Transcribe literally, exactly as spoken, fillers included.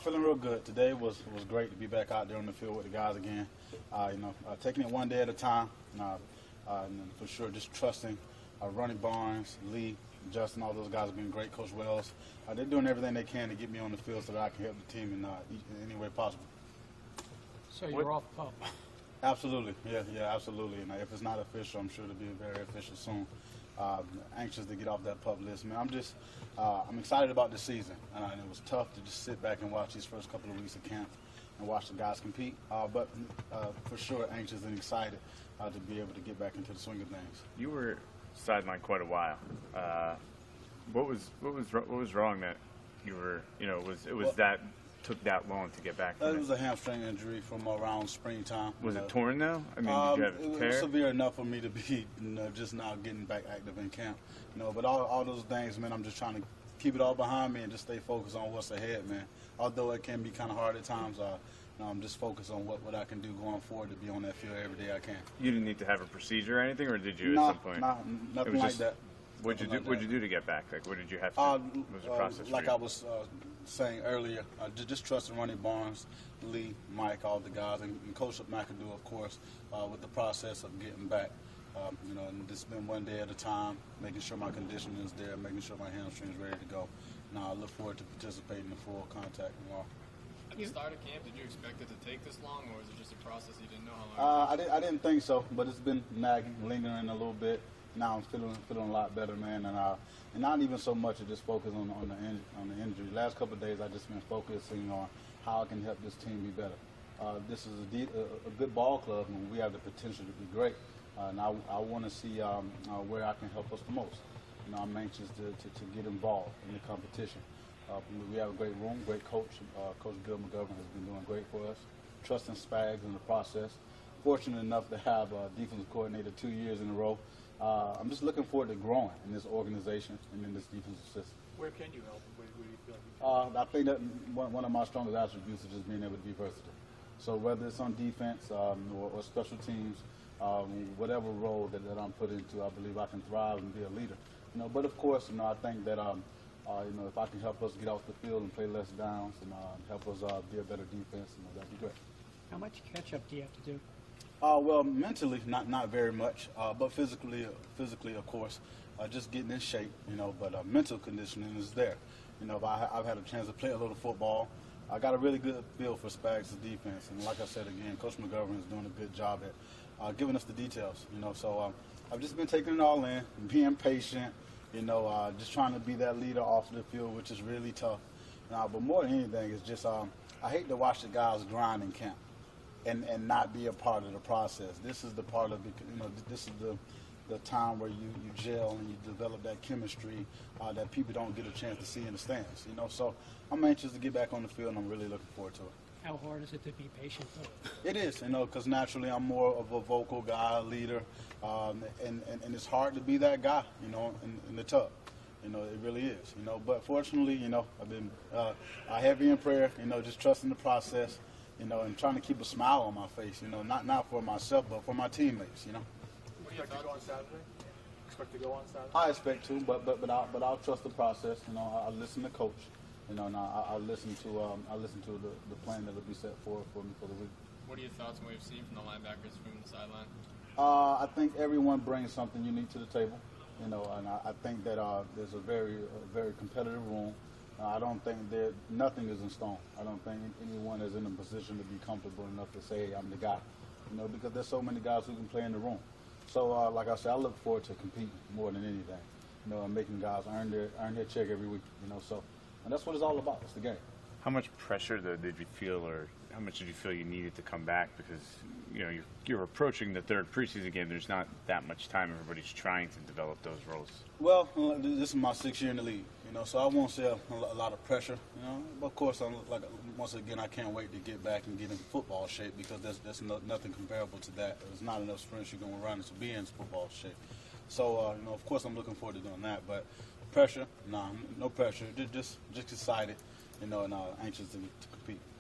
feeling real good. Today was was great to be back out there on the field with the guys again. Uh, you know, uh, taking it one day at a time. Uh, uh, and for sure, just trusting uh, Ronnie Barnes, Lee, Justin, all those guys have been great. Coach Wells, uh, they're doing everything they can to get me on the field so that I can help the team in, uh, in any way possible. So you're What? off pup. Absolutely, yeah, yeah, absolutely. And uh, if it's not official, I'm sure it'll be very official soon. Uh, anxious to get off that pup list, man. I'm just, uh, I'm excited about this season, uh, and it was tough to just sit back and watch these first couple of weeks of camp and watch the guys compete. Uh, but uh, for sure, anxious and excited uh, to be able to get back into the swing of things. You were sidelined quite a while. Uh, what was what was what was wrong that you were? You know, was it was Well, that took that long to get back? Uh, From it was a hamstring injury from around springtime. Was you know. it torn though? I mean, Um, did you have it a was tear? severe enough for me to be, you know, just now getting back active in camp. You know, but all, all those things, man, I'm just trying to keep it all behind me and just stay focused on what's ahead, man. Although it can be kind of hard at times, uh, you know, I'm just focused on what, what I can do going forward to be on that field every day I can. You didn't need to have a procedure or anything, or did you Nah, at some point? nah, It nothing was like just- that. What'd you do? Nothing like What'd that. you do to get back? Like, what did you have to? Uh, what was the uh, process? like for you? I was uh, saying earlier, uh, just, just trusting Ronnie Barnes, Lee, Mike, all the guys, and, and Coach McAdoo, of course, uh, with the process of getting back. Um, you know, and it's been one day at a time, making sure my conditioning is there, making sure my hamstring is ready to go. Now I look forward to participating in full contact tomorrow. At the start of camp, did you expect it to take this long, or was it just a process you didn't know how long? Uh, I, didn't, I didn't think so, but it's been nagging, lingering a little bit. Now I'm feeling feeling a lot better, man, and uh, and not even so much to just focus on on the in, on the injury. Last couple of days, I just been focusing on how I can help this team be better. Uh, this is a, de- a, a good ball club, and we have the potential to be great. Uh, and I, I want to see um, uh, where I can help us the most. You know, I'm anxious to, to, to get involved in the competition. Uh, we have a great room, great coach. Uh, Coach Bill McGovern has been doing great for us. Trusting Spags in the process. Fortunate enough to have a defensive coordinator two years in a row. Uh, I'm just looking forward to growing in this organization and in this defensive system. Where can you help? Where, where do you feel like you can? Uh, I think that one, one of my strongest attributes is just being able to be versatile. So whether it's on defense um, or, or special teams, um, whatever role that, that I'm put into, I believe I can thrive and be a leader. You know, but of course, you know, I think that um, uh, you know, if I can help us get off the field and play less downs and uh, help us uh, be a better defense, you know, that'd be great. How much catch up do you have to do? Uh, well, mentally, not not very much, uh, but physically, physically, of course, uh, just getting in shape, you know. But uh, mental conditioning is there, you know. I, I've had a chance to play a little football. I got a really good feel for Spags' defense, and like I said again, Coach McGovern is doing a good job at uh, giving us the details, you know. So um, I've just been taking it all in, being patient, you know, uh, just trying to be that leader off the field, which is really tough. Uh, but more than anything, it's just um, I hate to watch the guys grind in camp. And, and not be a part of the process. This is the part of the, you know, this is the the time where you, you gel and you develop that chemistry uh, that people don't get a chance to see in the stands, you know. So I'm anxious to get back on the field, and I'm really looking forward to it. How hard is it to be patient, though? It is, you know, because naturally I'm more of a vocal guy, a leader, um, and, and, and it's hard to be that guy, you know, in, in the tub. You know, it really is, you know. But fortunately, you know, I've been uh, heavy in prayer, you know, just trusting the process. You know, and trying to keep a smile on my face, you know, not not for myself, but for my teammates, you know. Expect to go on Saturday? Expect to go on Saturday? I expect to, but but but I'll, but I'll trust the process. You know, I, I listen to coach. You know, and I, I listen to um, I listen to the, the plan that will be set forward for me for the week. What are your thoughts on what you've seen from the linebackers from the sideline? Uh, I think everyone brings something unique to the table. You know, and I, I think that uh, there's a very a very competitive room. Uh, I don't think that nothing is in stone. I don't think anyone is in a position to be comfortable enough to say, hey, I'm the guy. You know, because there's so many guys who can play in the room. So, uh, like I said, I look forward to competing more than anything. You know, and making guys earn their earn their check every week. You know, so and that's what it's all about. It's the game. How much pressure though did you feel, or how much did you feel you needed to come back? Because you know you're, you're approaching the third preseason game. There's not that much time. Everybody's trying to develop those roles. Well, this is my sixth year in the league, you know, so I won't say a, a lot of pressure, you know. But of course, I'm like once again, I can't wait to get back and get in football shape because there's, there's no, nothing comparable to that. There's not enough sprints you're going to run to be in football shape. So, uh, you know, of course, I'm looking forward to doing that. But pressure, nah, no pressure. Just just, just excited, you know, and uh, anxious to, to compete.